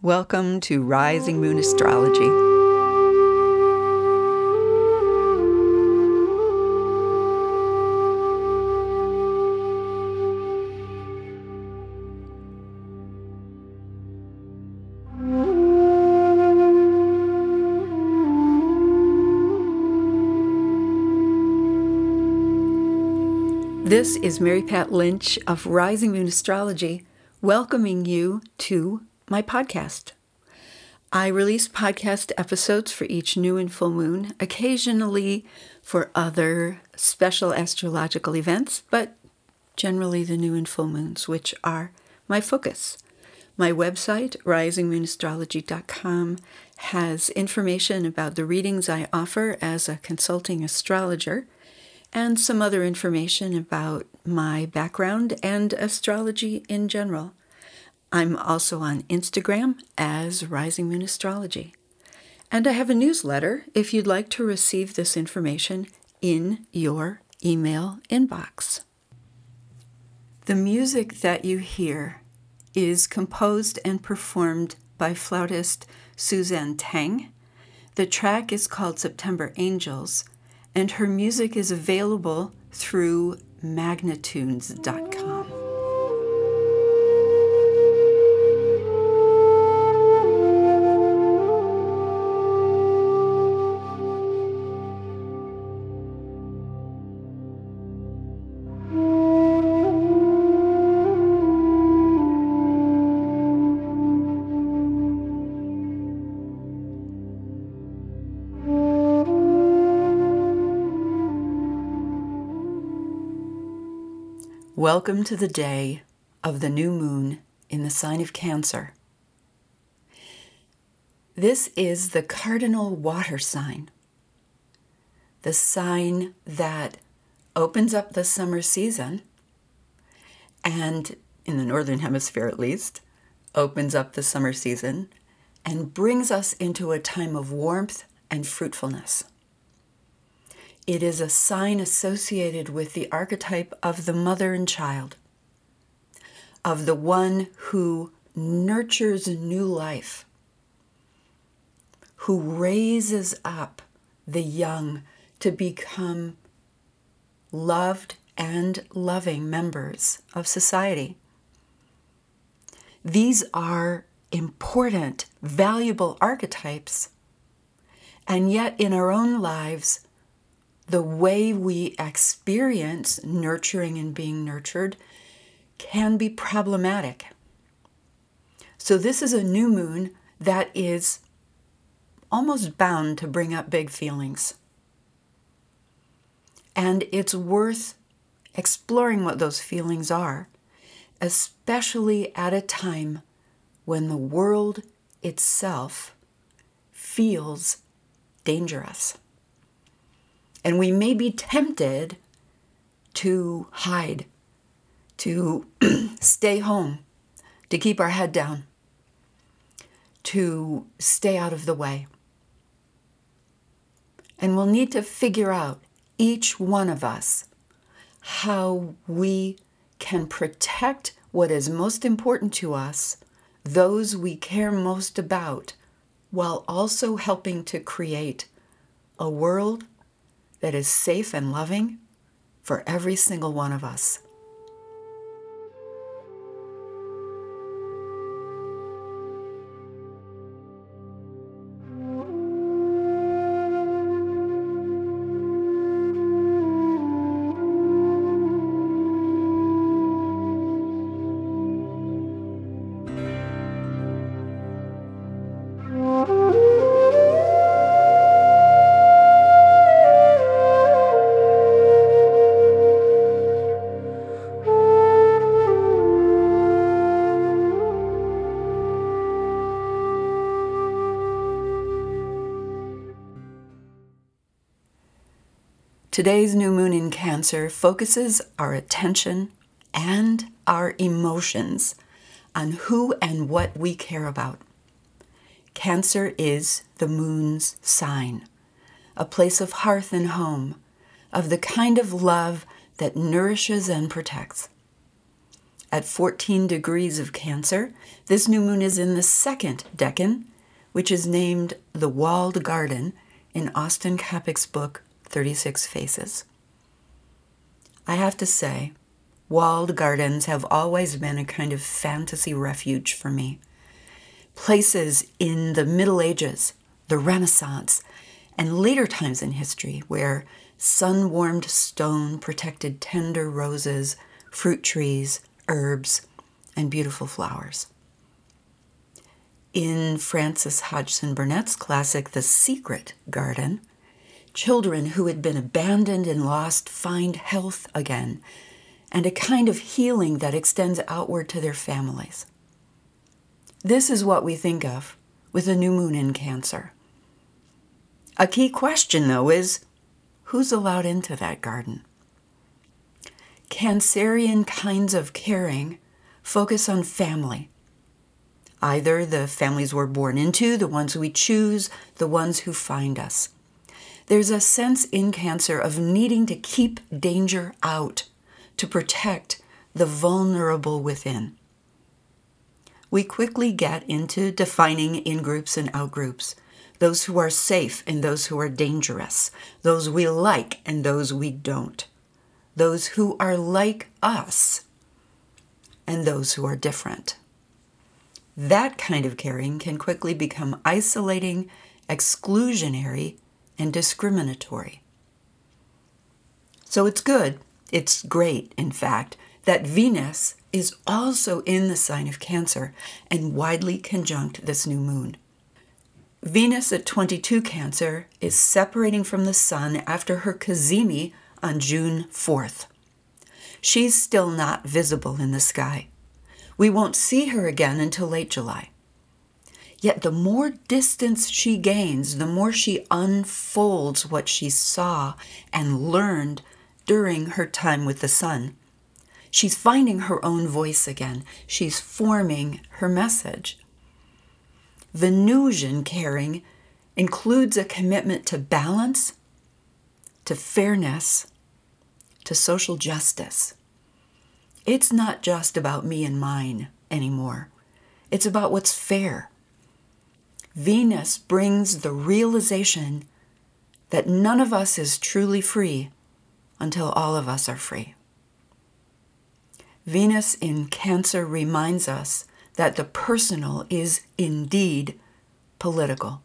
Welcome to Rising Moon Astrology. This is Mary Pat Lynch of Rising Moon Astrology, welcoming you to my podcast. I release podcast episodes for each new and full moon, occasionally for other special astrological events, but generally the new and full moons, which are my focus. My website, risingmoonastrology.com, has information about the readings I offer as a consulting astrologer, and some other information about my background and astrology in general. I'm also on Instagram as Rising Moon Astrology. And I have a newsletter if you'd like to receive this information in your email inbox. The music that you hear is composed and performed by flautist Suzanne Tang. The track is called September Angels, and her music is available through magnitunes.com. Welcome to the day of the new moon in the sign of Cancer. This is the cardinal water sign, the sign that opens up the summer season and, in the northern hemisphere at least, opens up the summer season and brings us into a time of warmth and fruitfulness. It is a sign associated with the archetype of the mother and child, of the one who nurtures new life, who raises up the young to become loved and loving members of society. These are important, valuable archetypes, and yet in our own lives, the way we experience nurturing and being nurtured can be problematic. So this is a new moon that is almost bound to bring up big feelings. And it's worth exploring what those feelings are, especially at a time when the world itself feels dangerous. And we may be tempted to hide, to stay home, to keep our head down, to stay out of the way. And we'll need to figure out, each one of us, how we can protect what is most important to us, those we care most about, while also helping to create a world that is safe and loving for every single one of us. Today's new moon in Cancer focuses our attention and our emotions on who and what we care about. Cancer is the moon's sign, a place of hearth and home, of the kind of love that nourishes and protects. At 14 degrees of Cancer, this new moon is in the second decan, which is named the Walled Garden in Austin Kappich's book, 36 Faces. I have to say, walled gardens have always been a kind of fantasy refuge for me. Places in the Middle Ages, the Renaissance, and later times in history where sun-warmed stone protected tender roses, fruit trees, herbs, and beautiful flowers. In Frances Hodgson Burnett's classic, The Secret Garden, children who had been abandoned and lost find health again and a kind of healing that extends outward to their families. This is what we think of with a new moon in Cancer. A key question, though, is who's allowed into that garden? Cancerian kinds of caring focus on family. Either the families we're born into, the ones we choose, the ones who find us. There's a sense in Cancer of needing to keep danger out, to protect the vulnerable within. We quickly get into defining in-groups and out-groups, those who are safe and those who are dangerous, those we like and those we don't, those who are like us and those who are different. That kind of caring can quickly become isolating, exclusionary, and discriminatory. So it's good, it's great, in fact, that Venus is also in the sign of Cancer and widely conjunct this new moon. Venus at 22 Cancer is separating from the Sun after her cazimi on June 4th. She's still not visible in the sky. We won't see her again until late July. Yet the more distance she gains, the more she unfolds what she saw and learned during her time with the Sun. She's finding her own voice again. She's forming her message. Venusian caring includes a commitment to balance, to fairness, to social justice. It's not just about me and mine anymore. It's about what's fair. Venus brings the realization that none of us is truly free until all of us are free. Venus in Cancer reminds us that the personal is indeed political.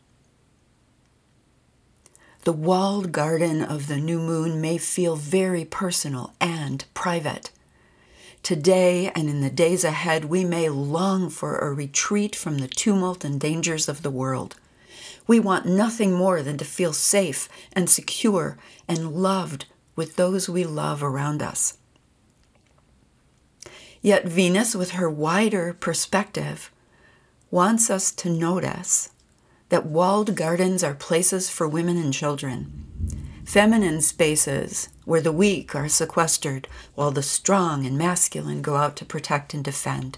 The walled garden of the new moon may feel very personal and private. Today and in the days ahead, we may long for a retreat from the tumult and dangers of the world. We want nothing more than to feel safe and secure and loved with those we love around us. Yet Venus, with her wider perspective, wants us to notice that walled gardens are places for women and children, feminine spaces where the weak are sequestered while the strong and masculine go out to protect and defend.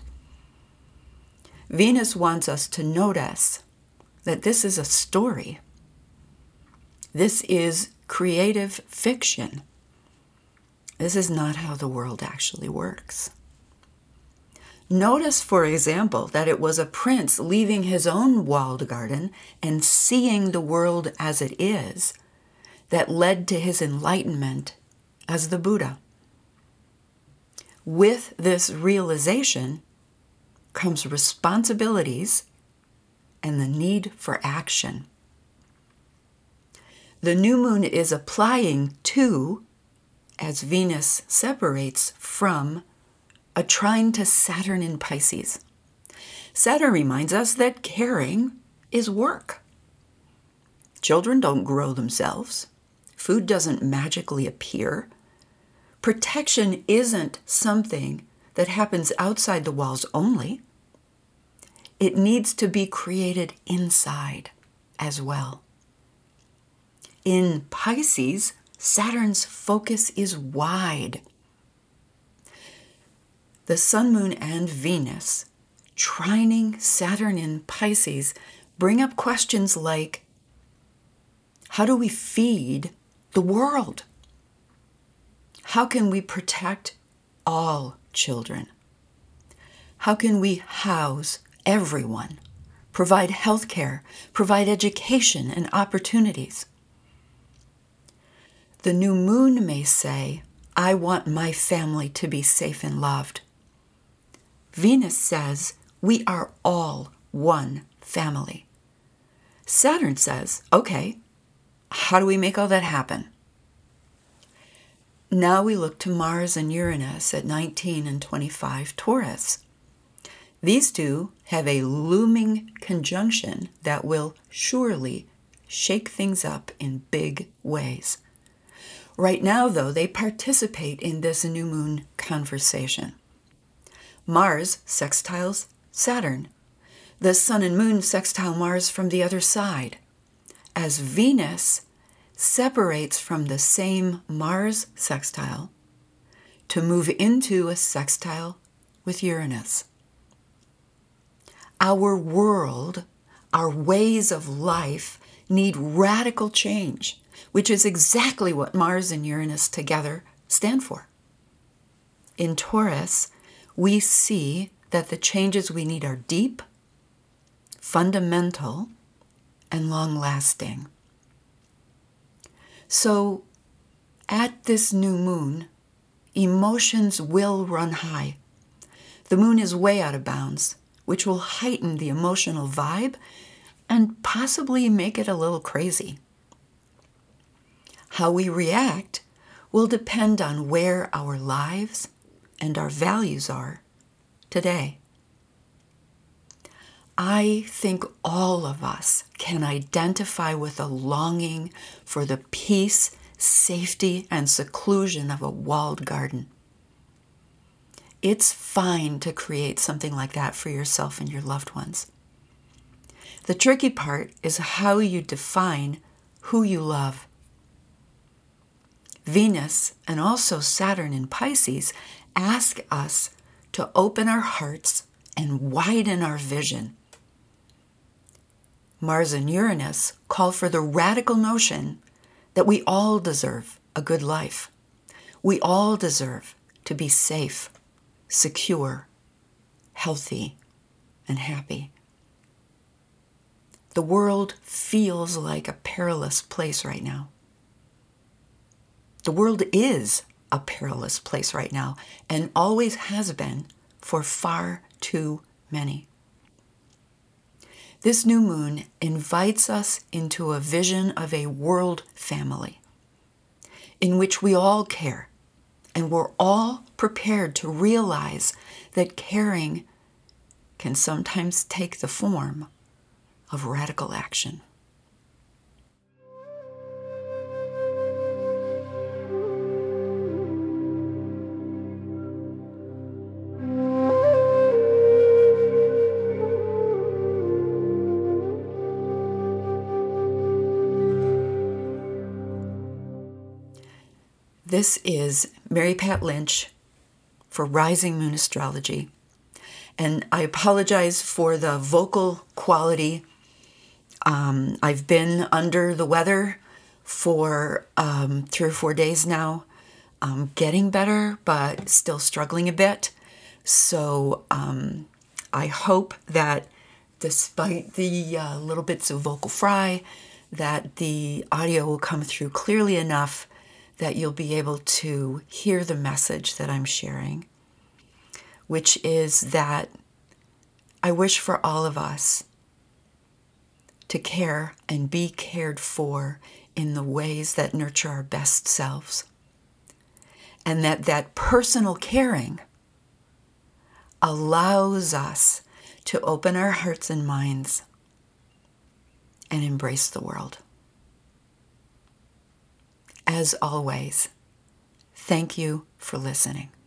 Venus wants us to notice that this is a story. This is creative fiction. This is not how the world actually works. Notice, for example, that it was a prince leaving his own walled garden and seeing the world as it is that led to his enlightenment as the Buddha. With this realization comes responsibilities and the need for action. The new moon is applying to, as Venus separates from, a trine to Saturn in Pisces. Saturn reminds us that caring is work. Children don't grow themselves. Food doesn't magically appear. Protection isn't something that happens outside the walls only. It needs to be created inside as well. In Pisces, Saturn's focus is wide. The Sun, Moon, and Venus trining Saturn in Pisces bring up questions like, how do we feed the world? How can we protect all children? How can we house everyone, provide health care, provide education and opportunities? The new moon may say, I want my family to be safe and loved. Venus says, we are all one family. Saturn says, okay, how do we make all that happen? Now we look to Mars and Uranus at 19 and 25 Taurus. These two have a looming conjunction that will surely shake things up in big ways. Right now, though, they participate in this new moon conversation. Mars sextiles Saturn. The Sun and Moon sextile Mars from the other side, as Venus separates from the same Mars sextile to move into a sextile with Uranus. Our world, our ways of life need radical change, which is exactly what Mars and Uranus together stand for. In Taurus, we see that the changes we need are deep, fundamental, and long-lasting. So, at this new moon, emotions will run high. The moon is way out of bounds, which will heighten the emotional vibe and possibly make it a little crazy. How we react will depend on where our lives and our values are today. I think all of us can identify with a longing for the peace, safety, and seclusion of a walled garden. It's fine to create something like that for yourself and your loved ones. The tricky part is how you define who you love. Venus and also Saturn in Pisces ask us to open our hearts and widen our vision. Mars and Uranus call for the radical notion that we all deserve a good life. We all deserve to be safe, secure, healthy, and happy. The world feels like a perilous place right now. The world is a perilous place right now and always has been for far too many. This new moon invites us into a vision of a world family in which we all care and we're all prepared to realize that caring can sometimes take the form of radical action. This is Mary Pat Lynch for Rising Moon Astrology. And I apologize for the vocal quality. I've been under the weather for 3 or 4 days now. Getting better, but still struggling a bit. So I hope that despite the little bits of vocal fry, that the audio will come through clearly enough that you'll be able to hear the message that I'm sharing, which is that I wish for all of us to care and be cared for in the ways that nurture our best selves. And that personal caring allows us to open our hearts and minds and embrace the world. As always, thank you for listening.